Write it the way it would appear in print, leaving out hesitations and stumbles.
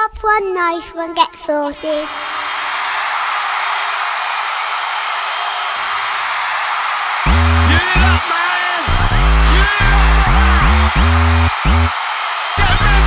up, one nice one, get sorted. Get it up, man! Get it up, man! Get ready!